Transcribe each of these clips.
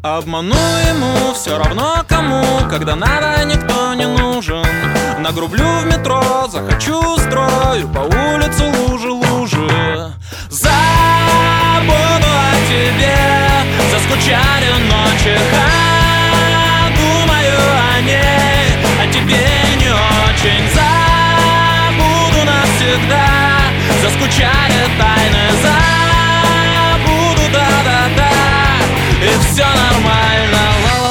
Обману ему, все равно кому, когда надо, никто не нужен. Нагрублю в метро, захочу, устрою по улице лужи. Забуду о тебе, заскучали ночи, думаю о ней, о тебе не очень. Забуду навсегда, заскучали тайны, забуду, да-да-да, и все нормально.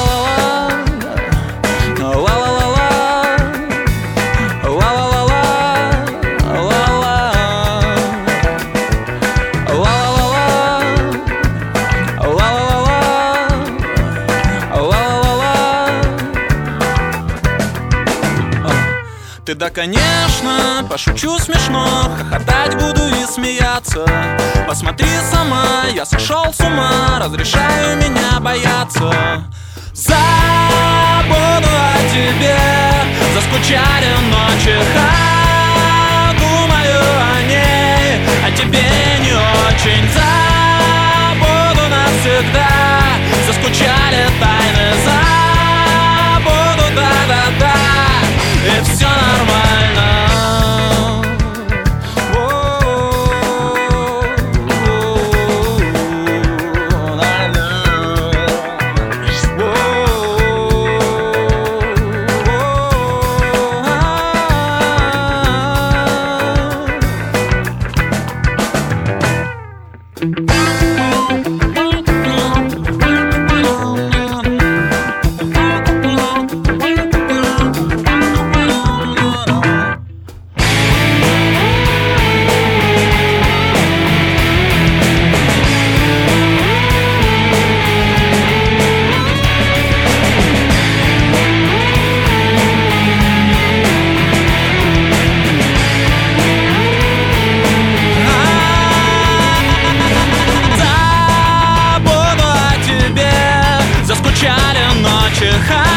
Ты да, конечно, пошучу смешно, хохотать буду и смеяться. Посмотри сама, я сошел с ума, разрешаю меня бояться. Забуду о тебе, заскучали ночи, думаю о ней, о тебе не очень. Забуду навсегда, заскучали тайны, забуду, да-да-да, и все нормально. Заскучали ночи,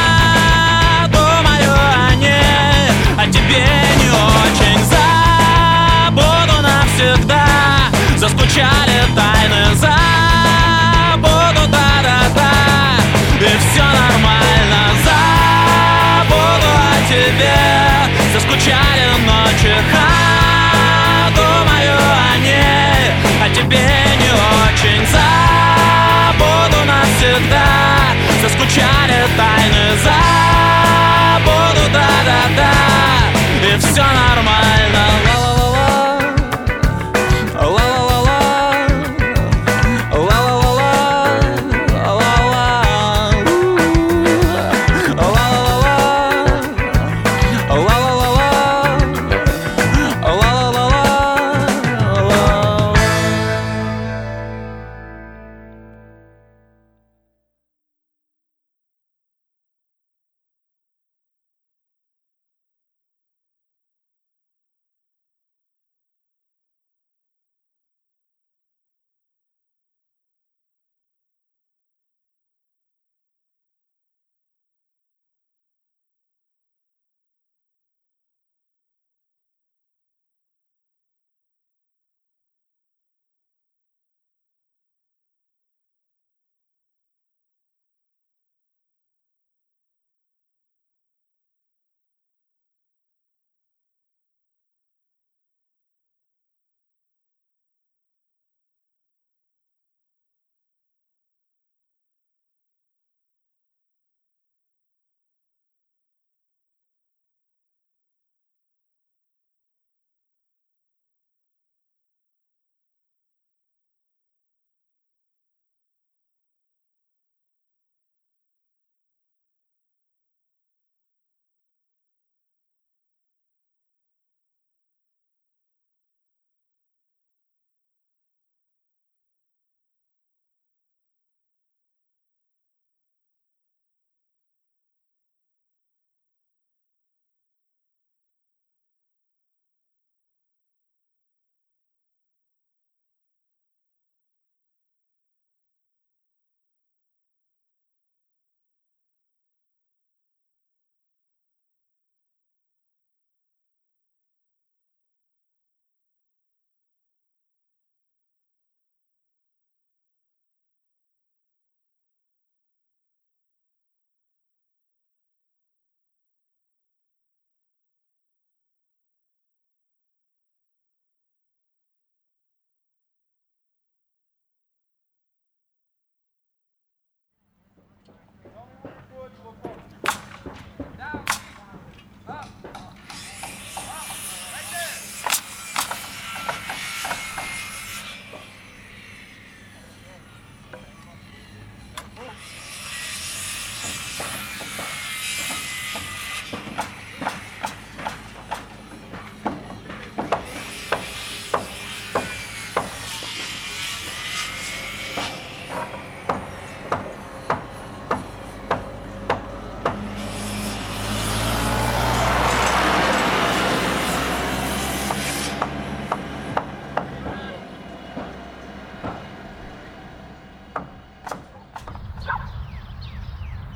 думаю о ней, о тебе не очень. Забуду навсегда, заскучали тайны, забуду, да-да-да, и все нормально. Забуду о тебе, заскучали ночи, думаю о ней, о тебе не очень. Забуду навсегда, заскучали тайны, забуду, да-да-да, и все нормально.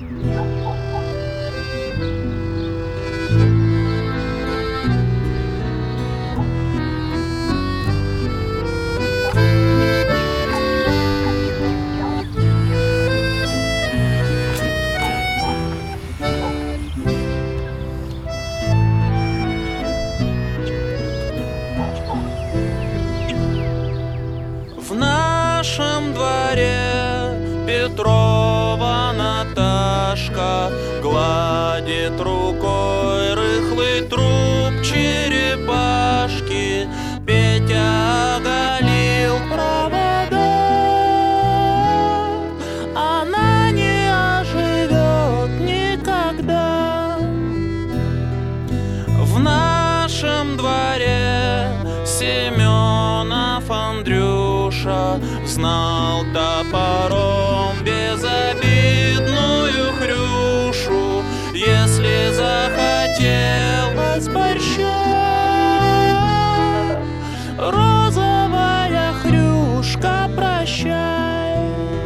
В нашем дворе Петрова Наташка гладит рукой рыхлый труп черепашки. Петя оголил провода, она не оживет никогда. В нашем дворе Семенов Андрюша знал топором безобидную Хрюшу. Если захотелось борща, розовая Хрюшка, прощай.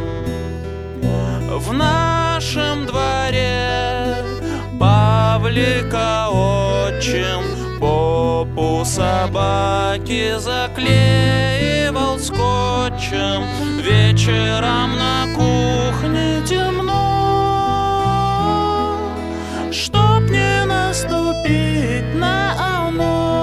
В нашем дворе Павлика отчим попу собаки заклеивал скотчем. Вечером на кухне темно, чтоб не наступить на оно.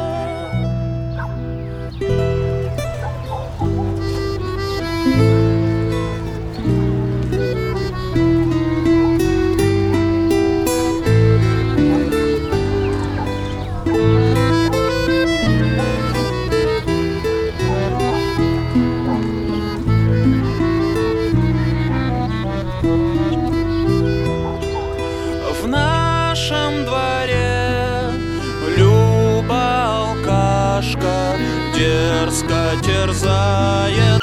В нашем дворе Люба алкашка дерзко терзает